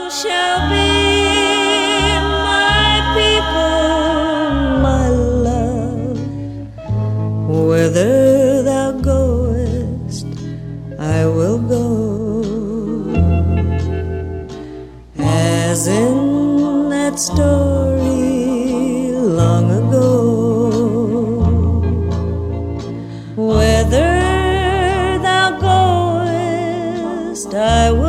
shall be my people, my love. Whither thou goest, I will go. As in that story long ago, whither thou goest, I will